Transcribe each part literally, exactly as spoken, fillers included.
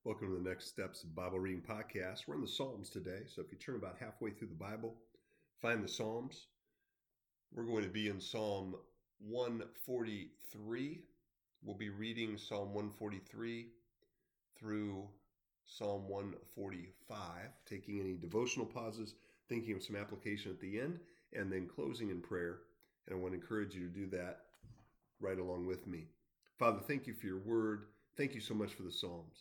Welcome to the Next Steps Bible Reading Podcast. We're in the Psalms today, so if you turn about halfway through the Bible, find the Psalms. We're going to be in Psalm one forty-three. We'll be reading Psalm one forty-three through Psalm one forty-five, taking any devotional pauses, thinking of some application at the end, and then closing in prayer. And I want to encourage you to do that right along with me. Father, thank you for your word. Thank you so much for the Psalms.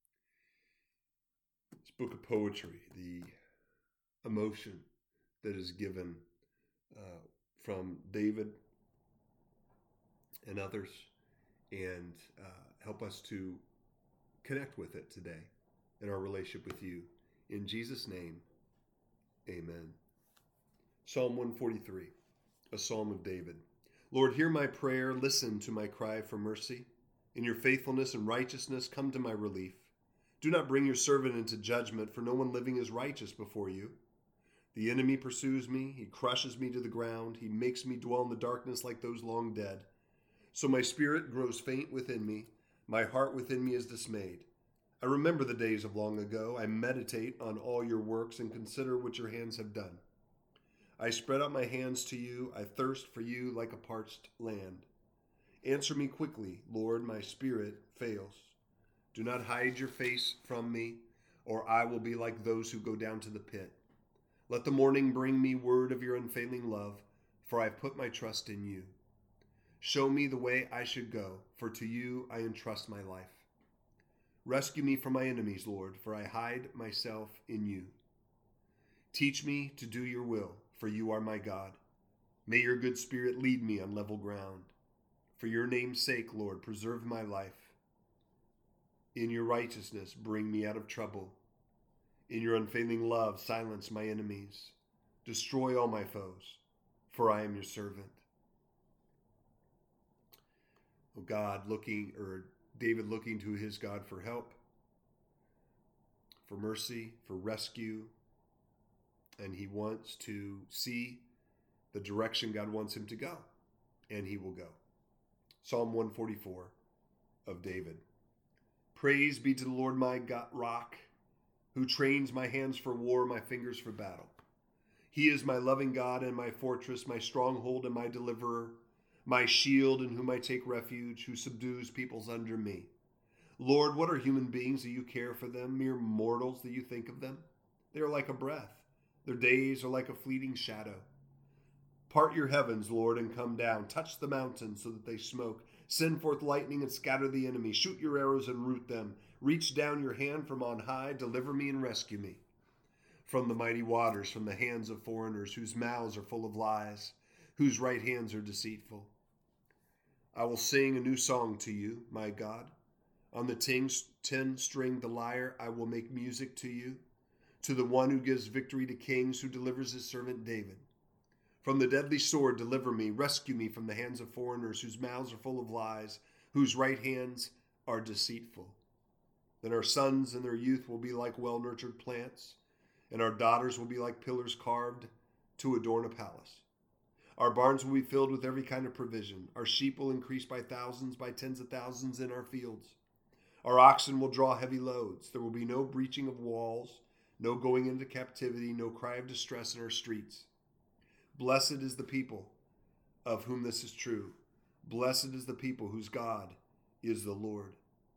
This book of poetry, the emotion that is given uh, from David and others, and uh, help us to connect with it today in our relationship with you. In Jesus' name, amen. Psalm one forty-three, a psalm of David. Lord, hear my prayer. Listen to my cry for mercy. In your faithfulness and righteousness, come to my relief. Do not bring your servant into judgment, for no one living is righteous before you. The enemy pursues me. He crushes me to the ground. He makes me dwell in the darkness like those long dead. So my spirit grows faint within me. My heart within me is dismayed. I remember the days of long ago. I meditate on all your works and consider what your hands have done. I spread out my hands to you. I thirst for you like a parched land. Answer me quickly, Lord, my spirit fails. Do not hide your face from me, or I will be like those who go down to the pit. Let the morning bring me word of your unfailing love, for I have put my trust in you. Show me the way I should go, for to you I entrust my life. Rescue me from my enemies, Lord, for I hide myself in you. Teach me to do your will, for you are my God. May your good spirit lead me on level ground. For your name's sake, Lord, preserve my life. In your righteousness, bring me out of trouble. In your unfailing love, silence my enemies. Destroy all my foes, for I am your servant. Oh God, looking, or David looking to his God for help, for mercy, for rescue, and he wants to see the direction God wants him to go, and he will go. Psalm one forty-four of David. Praise be to the Lord my God, rock, who trains my hands for war, my fingers for battle. He is my loving God and my fortress, my stronghold and my deliverer, my shield in whom I take refuge, who subdues peoples under me. Lord, what are human beings that you care for them, mere mortals that you think of them? They are like a breath. Their days are like a fleeting shadow. Part your heavens, Lord, and come down. Touch the mountains so that they smoke. Send forth lightning and scatter the enemy. Shoot your arrows and root them. Reach down your hand from on high. Deliver me and rescue me from the mighty waters, from the hands of foreigners whose mouths are full of lies, whose right hands are deceitful. I will sing a new song to you, my God. On the ten-string, the lyre, I will make music to you, to the one who gives victory to kings, who delivers his servant David. From the deadly sword, deliver me, rescue me from the hands of foreigners whose mouths are full of lies, whose right hands are deceitful. Then our sons and their youth will be like well-nurtured plants, and our daughters will be like pillars carved to adorn a palace. Our barns will be filled with every kind of provision. Our sheep will increase by thousands, by tens of thousands in our fields. Our oxen will draw heavy loads. There will be no breaching of walls, no going into captivity, no cry of distress in our streets. Blessed is the people of whom this is true. Blessed is the people whose God is the Lord.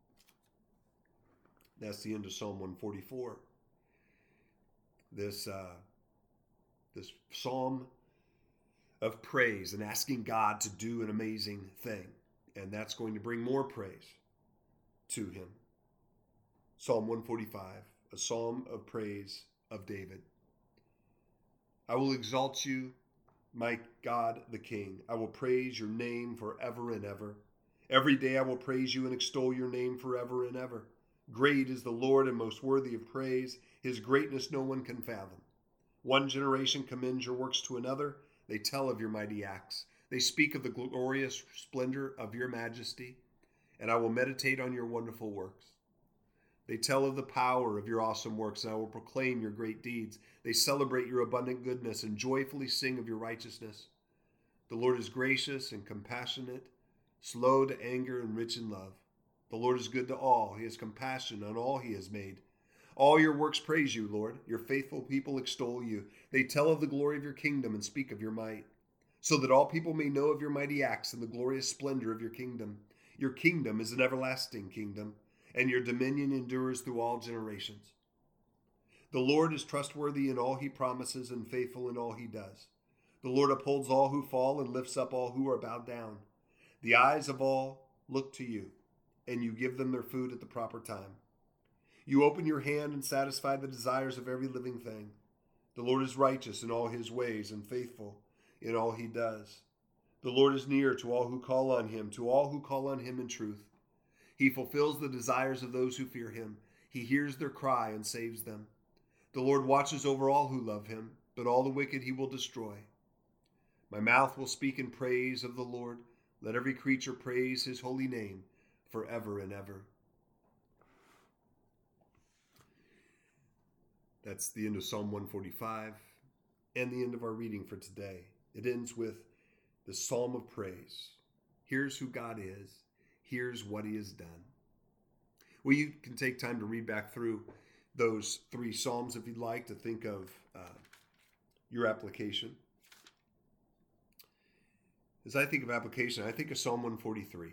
That's the end of Psalm one forty-four. This, uh, this psalm of praise and asking God to do an amazing thing. And that's going to bring more praise to him. Psalm one forty-five, a psalm of praise of David. I will exalt you, my God the King. I will praise your name forever and ever. Every day I will praise you and extol your name forever and ever. Great is the Lord and most worthy of praise. His greatness no one can fathom. One generation commends your works to another. They tell of your mighty acts. They speak of the glorious splendor of your majesty, and I will meditate on your wonderful works. They tell of the power of your awesome works, and I will proclaim your great deeds. They celebrate your abundant goodness and joyfully sing of your righteousness. The Lord is gracious and compassionate, slow to anger and rich in love. The Lord is good to all. He has compassion on all he has made. All your works praise you, Lord. Your faithful people extol you. They tell of the glory of your kingdom and speak of your might, so that all people may know of your mighty acts and the glorious splendor of your kingdom. Your kingdom is an everlasting kingdom, and your dominion endures through all generations. The Lord is trustworthy in all he promises and faithful in all he does. The Lord upholds all who fall and lifts up all who are bowed down. The eyes of all look to you, and you give them their food at the proper time. You open your hand and satisfy the desires of every living thing. The Lord is righteous in all his ways and faithful in all he does. The Lord is near to all who call on him, to all who call on him in truth. He fulfills the desires of those who fear him. He hears their cry and saves them. The Lord watches over all who love him, but all the wicked he will destroy. My mouth will speak in praise of the Lord. Let every creature praise his holy name forever and ever. That's the end of Psalm one forty-five and the end of our reading for today. It ends with the Psalm of Praise. Here's who God is. Here's what he has done. Well, you can take time to read back through those three Psalms if you'd like, to think of uh, your application. As I think of application, I think of Psalm one forty-three,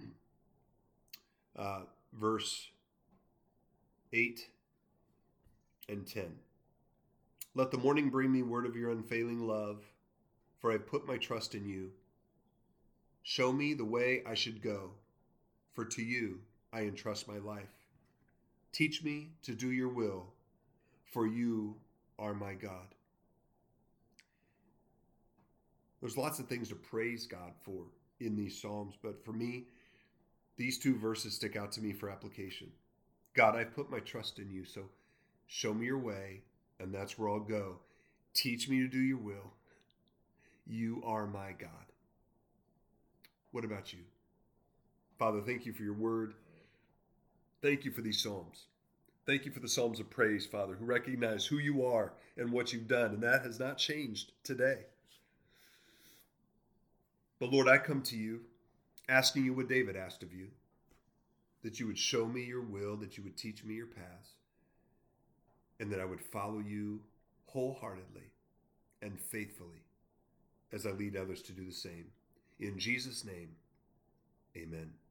uh, verse eight and ten. Let the morning bring me word of your unfailing love, for I put my trust in you. Show me the way I should go, for to you I entrust my life. Teach me to do your will, for you are my God. There's lots of things to praise God for in these Psalms, but for me, these two verses stick out to me for application. God, I've put my trust in you, so show me your way, and that's where I'll go. Teach me to do your will. You are my God. What about you? Father, thank you for your word. Thank you for these Psalms. Thank you for the Psalms of praise, Father, who recognize who you are and what you've done, and that has not changed today. But Lord, I come to you asking you what David asked of you, that you would show me your will, that you would teach me your paths, and that I would follow you wholeheartedly and faithfully as I lead others to do the same. In Jesus' name, amen.